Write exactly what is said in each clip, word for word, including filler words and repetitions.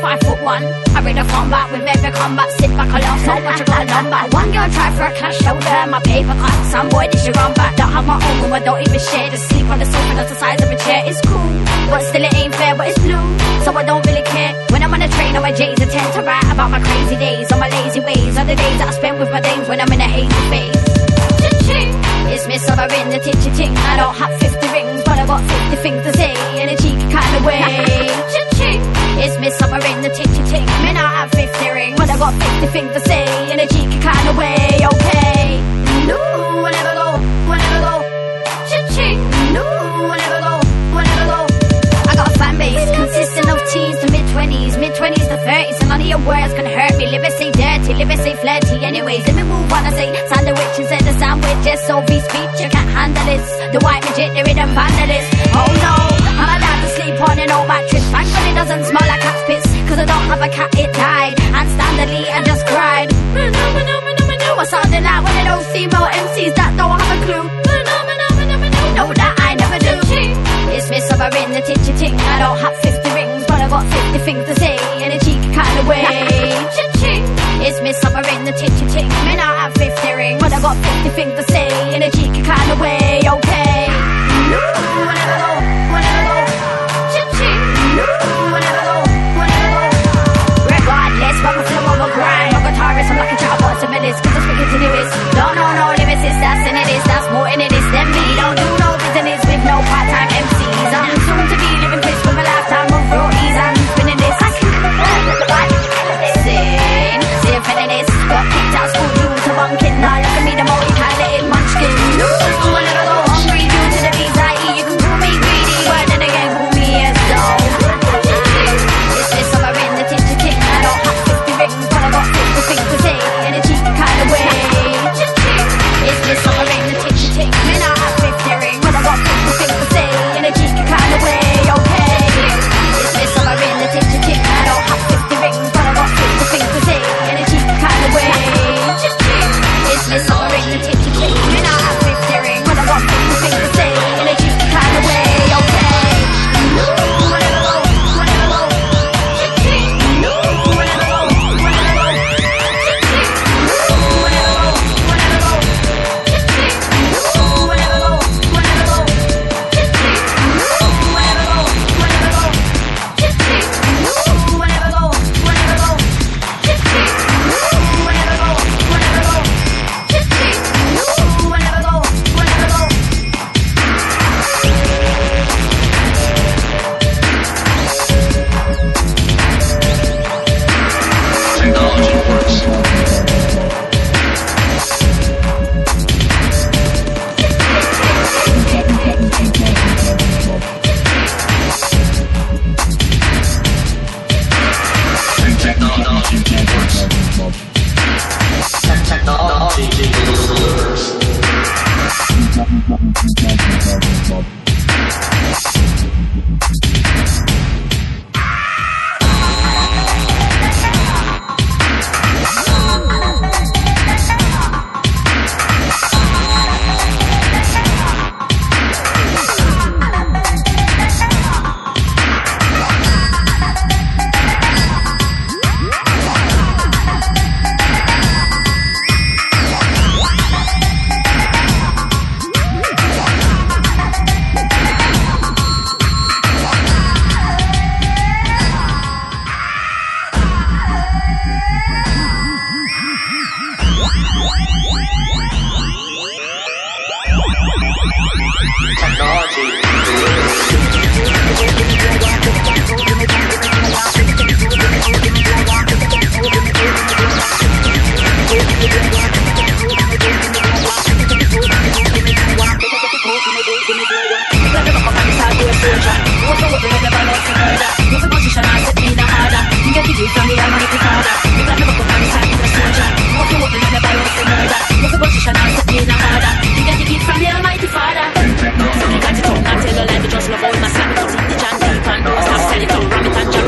five foot one. I read a combat with every combat. Sit back, I love so much, I got a number. One girl try for a clash shoulder. My paper cut, some boy this you run back. Don't have my own room, I don't even share. Just sleep on the sofa that's the size of a chair. It's cool, but still it ain't fair, but it's blue, so I don't really care. When I'm on a train on my J's, I tend to write about my crazy days, on my lazy ways, on the days that I spend with my dames when I'm in a hazy phase. Cha-ching, it's me summer in the titchy ting. I don't have fifty rings, but I got fifty things to say in a cheeky kind of way. Cha-ching, it's me summer in the titchy ting. Me not have fifty rings, but I got fifty things to say in a cheeky kind of way. Okay, no, I never go, I never go. Cha-ching, no, I never go, I never go. I got a fan base consisting of teens to mid twenties, mid twenties to thirties, and none of your words can hurt me. Live it say dirty, live it say flirty. Anyways, let me move on. I say sandwich instead of sandwich. S O V speech, you can't handle this. The white midget, the rhythm vandalist. Oh no, I'm allowed to sleep on an old mattress. Thankfully it doesn't smell like cat's piss, cause I don't have a cat, it died. And standardly I just cried. No, no, no, no, no, no. I sounded like one of those female M Cs that don't have a clue. No, no, no, no, no, no. No, that I never do. It's me summer in the titchy ting. I don't have fifty rings, but I got fifty things to say in a cheeky kind of way. Cha-ching, it's me summer in the titchy ting. Me not have fifty rings, but I got fifty things to say in a cheeky kind of way. Okay, no, I never go, I never go. Cha-ching, no, I never go, I never go. Regardless, but I flow over grind. I'm a guitarist, I'm like a child, what's a minute? Cause I'm speaking to the wrist. Don't know no limits, it's that's in it is. That's more in it is than me. Don't do no business with no part-time M Cs. I'm soon to be living quick with a lifetime of roadies. I'm spinning this. Sing, see if feeling this. Got kicked out school due to bunking. Now look at me, the multi kind of in munchkin. No, I never go hungry due to the bees I eat. You can call me greedy, but then again call me yes though. It's this summer in the titchy ting. I don't have fifty rings, but I got fifty things to say in a cheeky kind of way. It's this summer in the titchy ting. Me not have fifty rings, but I got fifty things to say in a cheeky kind of way. Okay, it's this summer in the titchy ting. I don't have fifty rings, but I got fifty things to say in a cheeky kind of way. It's this summer in the titchy ting. Me not have fifty rings, but I got fifty things to say in a cheeky kind of way. Okay, no, I never go, I never go. No, I never go, I never go. No, I never go, I never go. No, I never go, I never go. No, I never go, I never go. No, I never go, I never go. No, I never go, I never go. No, I never go, I never go. Technology works. Technology works. Technology works.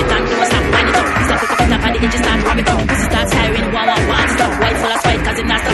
Just start rabbit up, pussy starts hiring, one one one stop, white full of spite, cause it not stop.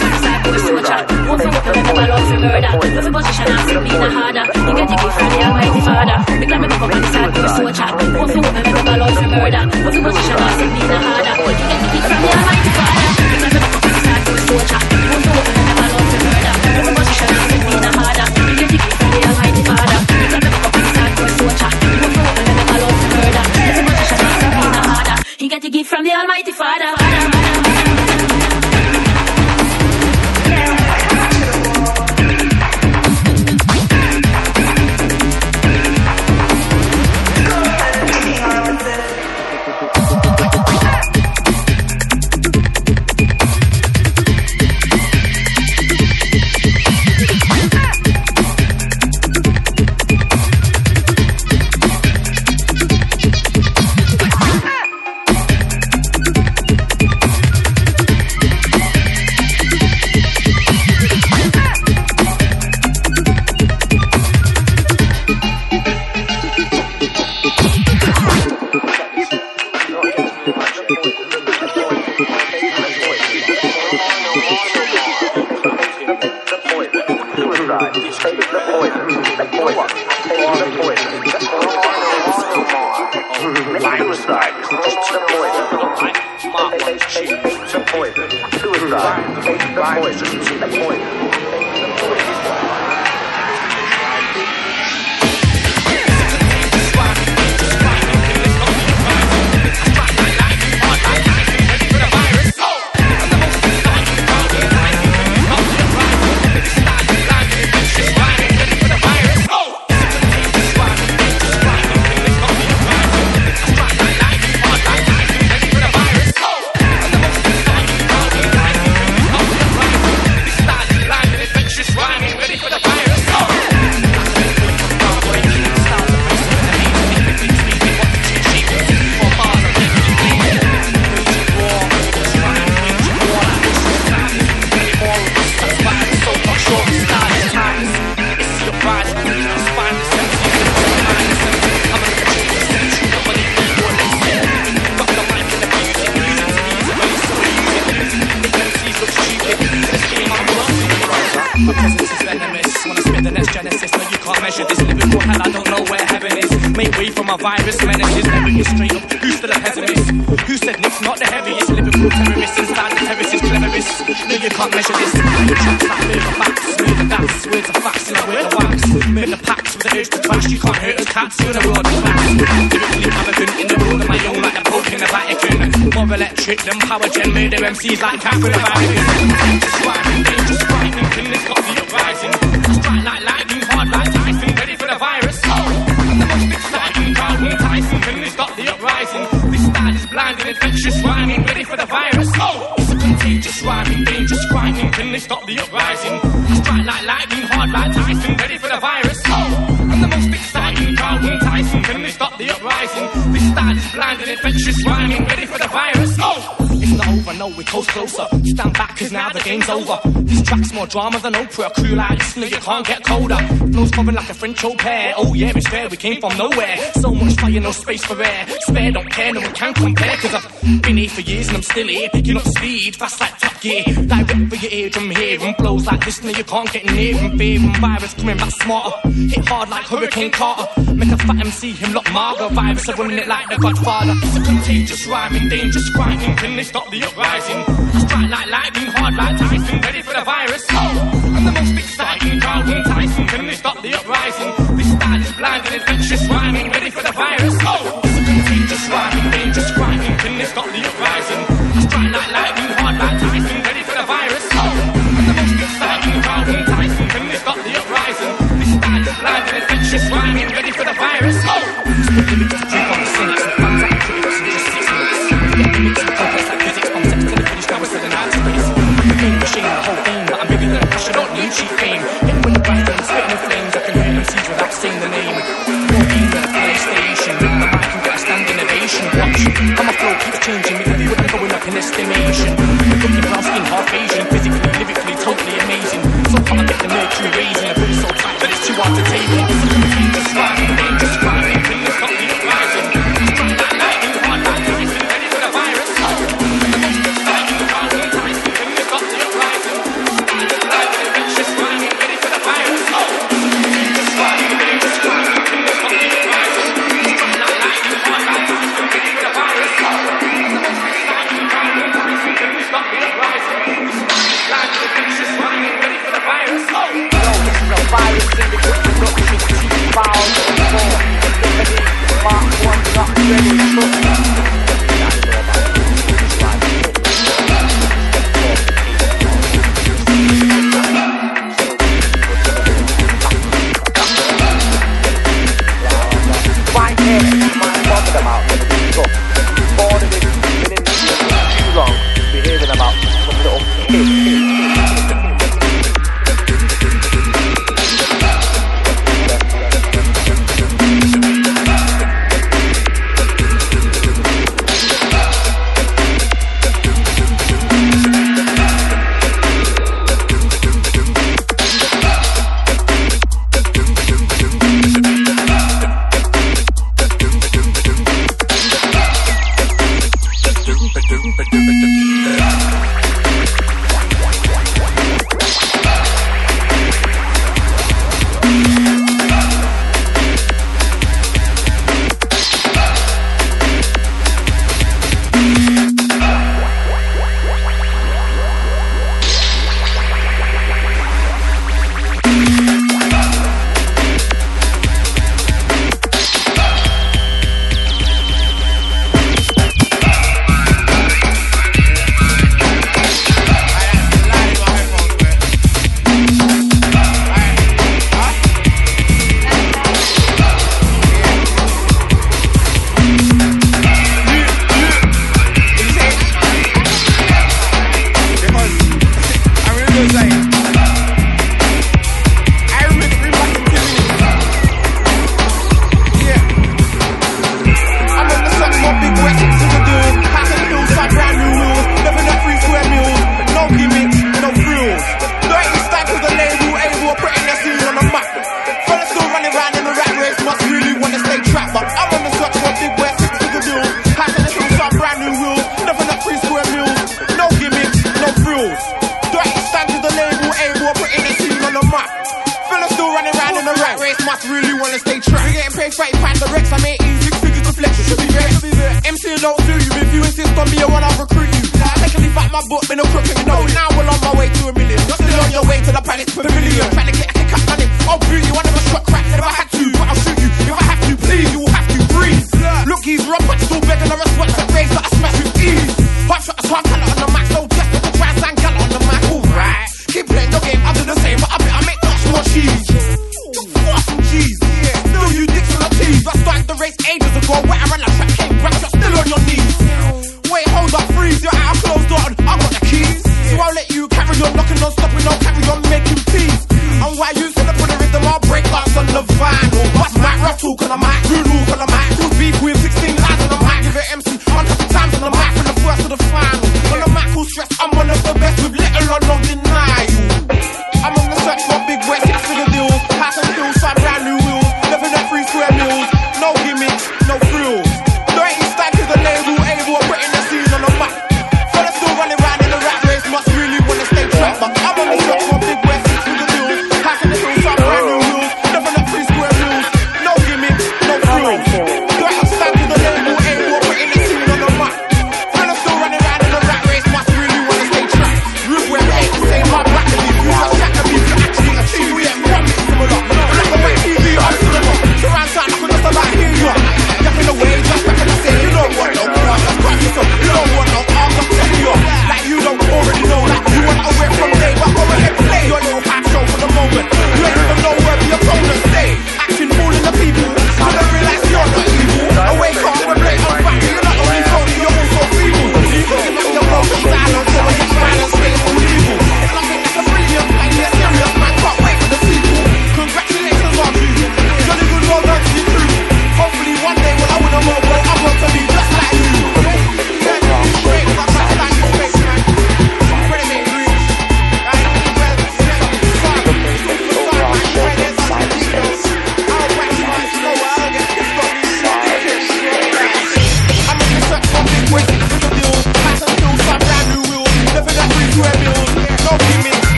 on the side, do a soldier. One for what we make a ball for murder. With a position, I see me in harder. You get the gift from the Almighty Father. We climb up on the side, do a soldier. One for what we make a ball for murder. With a position, I see me in harder. You get the gift from the Almighty Father. We climb up on the side, do a soldier. One for what we make a ball for murder. With a position, I see me in harder. You get the gift from the Almighty Father. We climb up on the side, do a soldier. One for what we make a ball for murder. With a position, I see me in harder. You get the gift from the Almighty Father. more electric than power gen. Made their M Cs like Catherine of Aragon. Just rhyming, dangerous frightening, killing got the uprising. Strike like lightning, hard like Tyson, ready for the virus. And the most exciting crowd, when Tyson, killing got the uprising. This style is blinding, infectious rhyming, ready for the virus. It's a contagious rhyming, dangerous frightening, killing stop the uprising. Strike like lightning, hard like Tyson, ready for the virus. And the most exciting crowd, when Tyson, killing stop the uprising. This style is blinding, infectious rhyming, ready for the virus. It's not over, no, we close closer. Stand back, cause now the game's over. This track's more drama than Oprah. A crew like listener, you can't get colder. Nose covering like a French au pair. Oh yeah, it's fair, we came from nowhere. So much fire, no space for air. Spare, don't care, no one can compare. Cause I've been here for years and I'm still here. Picking up speed, fast like Top Gear. Direct for your eardrum here. And blows like listener, you can't get near. And fear and virus coming back smarter. Hit hard like Hurricane Carter. Make a fat M C, him look mager. Virus are running it like the Godfather. It's a contagious rhyming, dangerous grinding. Can they stop the uprising? Strike like lightning, hard like Tyson, ready for the virus. And the most exciting crowd, when Tyson, can they stop the uprising? This style is blinding, infectious rhyming, ready for the virus. It's a contagious rhyming, dangerous grinding. Can they stop the uprising? Strike like lightning, hard like Tyson, ready for the virus. And the most exciting crowd, when Tyson, can they stop the uprising? This style is blinding, infectious rhyming, ready for the virus. Split the lyrics, drink on the cynics, and fans like critics in just six minutes. Get the mix and complex like physics, concepts to the finish, now we're selling out space. The game machine, the whole thing, but I'm bigger than cash, I don't need cheap fame. Getting with the breath and spitting in flames, I can hear M Cs without saying the name. More game than a PlayStation, with the mic and get a standing ovation. Watch, how my flow keeps changing, me the wouldn't going up in estimation. Looking brown skin, half Asian, physically, lyrically, totally amazing. So far I get the mercury raising, I put it so tight that it's too hard to take it. It's a contagious rhyming, dangerous grinding, can you stop the uprising? Strike like lightning, hard like Tyson, ready for the virus. And the most exciting crowd, when Tyson, can you stop the uprising? Style is blinding, infectious rhyming, ready for the virus. It's a contagious rhyming, dangerous grinding, can you stop the uprising? Strike like lightning, hard like Tyson, ready for the virus. And the most exciting crowd, when Tyson, can you stop the uprising? Style is blinding, infectious rhyming, ready for the virus. Yo, this is a virus syndicate production. T-Files on the phone. Mark one, not ready. Right there, what I'm talking about. Look, bored of it, been in this too long, be hearing about some little kid. Really wanna stay trapped. We getting paid thirty pounds the Rex. I make easy six figures to flex. You should be there. M C don't do you. If you insist on me, I wanna recruit you. Take a leaf out my book, been a crook and you know it. Now we're on my way to a million. You're still on your way to the palace pavilion. Trying to get a kick up money. Oh, beauty, I never shot crack. If I had to, but I'll shoot you. If I have to, please, you will have to breathe. Look, he's rough, but still begging. I'm a sweat that raise that I smash with ease.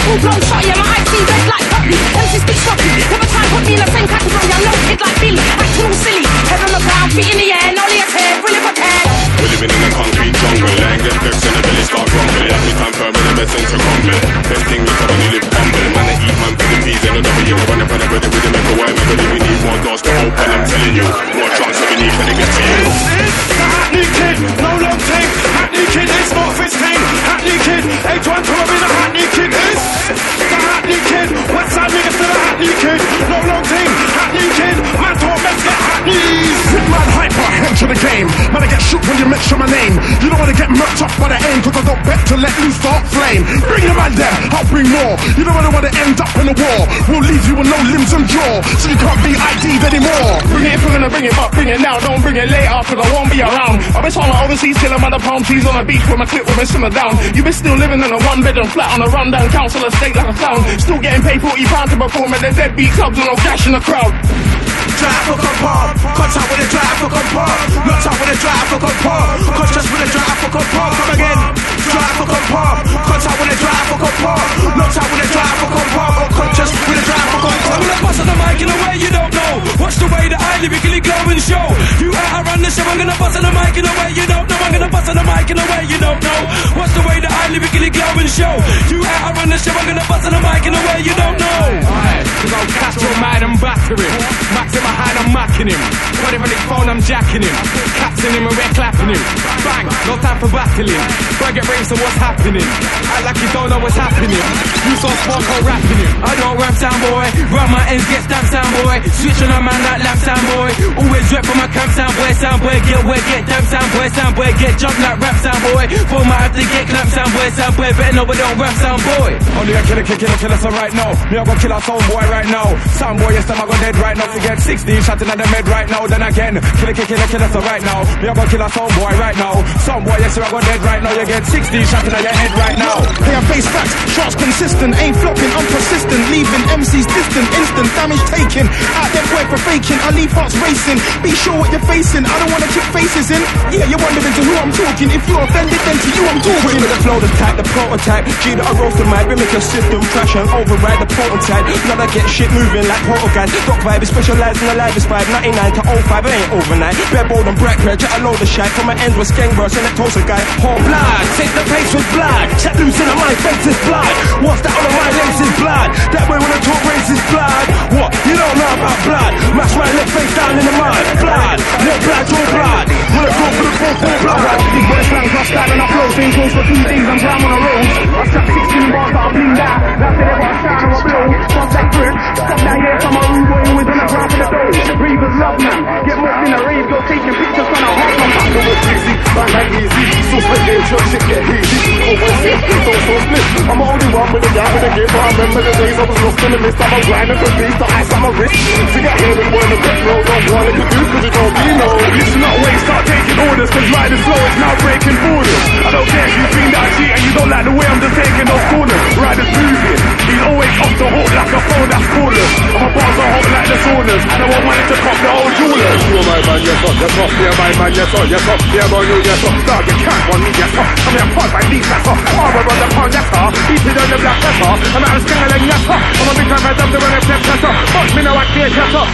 full blown shot, yeah, my eyes see red like Poppy. M C speak sloppy, never try and put me in the same category. I'm no kid like Billy, acting all silly. Head on the ground, feet in the air, nolly a tear, brilliant prepared. We're living in a concrete jungle, and get vexed and the belly start rumbling. Every time firm with the medicine to crumble. Best thing we can only live humble. Man, I eat man for the peas and the W. Run up on the weather with the make a white melody. We need more doors to open, I'm telling you. More chance that we need when it gets to you. This is the Hackney Kid, no long thing. Hackney Kid is not fifteen. Hackney Kid, H one come up in the Hackney Kid is the Hackney Kid. Westside niggas to the Hackney Kid, no long thing. Hackney Kid, man talk, let's get Hackneys. Man hyper, enter the game. Man, I get shook when you mention my name. You don't wanna get murked up by the aim, cause I don't bet to let loose start flame. Bring the man there, I'll bring more. You don't wanna wanna end up in a war. We'll leave you with no limbs and jaw, so you can't be I D'd anymore. Bring it if we're gonna bring it up, bring it now. Don't bring it later, cause I won't be around. I've been talking overseas, chilling by the palm trees on the beach with my clip with my simmer down. You been still living in a one bedroom flat on a rundown council estate like a clown. Still getting paid forty pounds to perform at the deadbeat clubs with no cash in the crowd. Drive for compar, contact with a drive for compar, not out with a drive for compar, conscious with a drive for compar, come again. Drive for compar, contact with a drive for compar, not out with a drive for compar, conscious with a drive for compar. I'm gonna bust on the mic in a way you don't know. Watch the way that I lyrically go and show. You out, I run the show. I'm gonna bust on the mic in a way you don't know. I'm gonna bust on the mic in a way you don't know. Watch the way that I lyrically go and show. You out, I run the show. I'm gonna bust on the mic in a way you don't know. Aye, cause I'll catch your man and batter him. Max in my hand, I'm macking him. Put him on his phone, I'm jacking him. Captain him and we're clapping him. Bang, no time for battling. Boy get raised, so what's happening? Act like you don't know what's happening. You saw Sparko rapping him. I don't rap sound boy. Run my ends, get stamp sound boy. Switch on a man like lamp sound boy. Always rep for my camp sound boy. Sound boy, get wet, get damn sound boy. Sound boy, get jumped like rap sound boy. For my have to get clamp sound boy. Sound boy, better know but don't rap sound boy. Only a killer, kill, killer, killer, so right now. Me I go kill a sound boy right now. Sound boy, yes, time I go dead right now. Forget sixteen shotting at the med right now. Then again, killer, kill, killer, killer, so right now. Me I go kill a sound boy right now. Sound boy, yes, I go dead right now. You get sixteen shotting at your head right now. Hey, I face facts, shots consistent, ain't flopping, I'm persistent, leaving M Cs distant, instant damage taken. Out there boy for faking, I leave hearts racing. Be sure what you're facing, I don't wanna kick faces in. Yeah, you're wondering to who I'm talking. If you're offended, then to you I'm talking. Quick with the flow, the type, the prototype. G that I roast the mic, we make a system crash and override the prototype. Blood I get shit moving like Portugal. Doc vibe is specialised in the live is five ninety-nine to oh five, it ain't overnight. Bare bold and black red, I load the shite. From my ends with skeng verse and a toaster guy. Whole blood, take the place with blood. Chat loose in my face is blood. What's that on my lace is blood? That way when I talk race is blood. What? You don't know about blood? Mash my left face down in the mud. Blood, left blood, draw blood. When I go for the full full blood. These boys slang cross style and I flow. Staying close for two things, I'm time on a roll. I strap sixteen bars that I'm bleed out. That's it, everyone shine or blow. Stop that grip, stop that here from my room boy always on the ground for the dough. Reavers love man, get more in a rave. Go taking pictures when I hop on back. It was easy, but like easy. So split game, short shit get easy. Always safe, so so split. I'm the only one with a guy with a game. I remember the days I was lost in the mist. I'm a grinding for these, the ice on my wrist. To get here with one of the road, don't want it to do, cause you don't be no. You should not wait, start taking orders, cause riding slow is now breaking borders. I don't care if you've been that cheat and you don't like the way I'm just taking those corners. Riders moving, he's always off the hook like a phone that's calling. My bars are hot like the saunas, and I won't want it to cop the old jewelers. You're my man, yes, up, yes, up, yeah, my man, yes, up, yes, up, yeah, boy, you, yes, up, start your cat on me, yes, up, I'm here, part by these, yes, up, armor on the pound, yes, up, eat it on the black, yes, up, I'm out of skinner, yes, up, I'm a big time, I dump the run and step, yes, up, fuck me now, I can't, yes, up.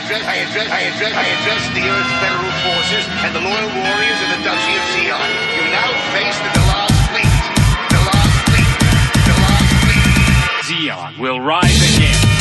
address, I address, I address, I address the Earth's federal forces and the loyal warriors of the Duchy of Zeon. You now face the Dalal fleet. Dalal fleet. Dalal fleet. Zeon will rise again.